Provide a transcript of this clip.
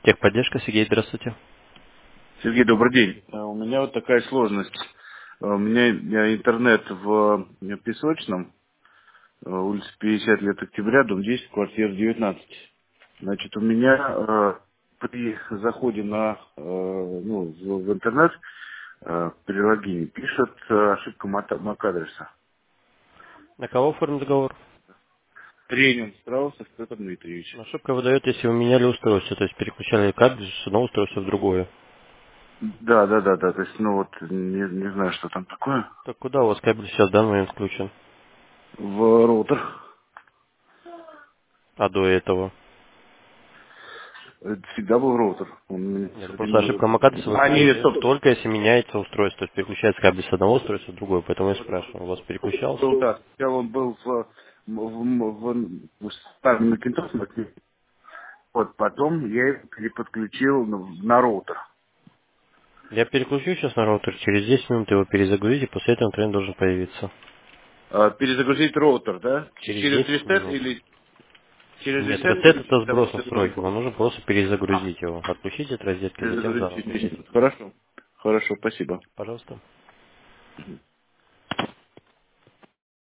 Техподдержка, Сергей, здравствуйте. Сергей, добрый день. У меня вот такая сложность. У меня интернет в Песочном, улица 50 лет октября, дом 10, квартира 19. Значит, у меня при заходе в интернет при логине пишет ошибка MAC-адреса. На кого оформлен договор? Тренинг Страусов Петр Дмитриевич. Ошибка выдает, если вы меняли устройство, то есть переключали кабель с одного устройства в другое. Да. То есть, не знаю, что там такое. Так куда у вас кабель сейчас в данный момент включен? В роутер. А до этого? Это всегда был роутер. Он у меня Нет, с просто ошибка одним- MAC-адреса нет, выдается стоп. только если меняется устройство, то есть переключается кабель с одного устройства в другое, поэтому я спрашиваю, у вас переключался? Был, да. Сначала он был в старом Macintosh, вот потом я его переподключил на роутер. Я переключу сейчас на роутер, через 10 минут его перезагрузите, после этого интернет должен появиться. Перезагрузить роутер, да? Через Через 10 ресет минут. или через Нет, ресет ресет или это там сброс после настройки, вам нужно просто перезагрузить его. Отключите от розетки, затем заново перезагрузить. включите. Хорошо. Хорошо, спасибо. Пожалуйста.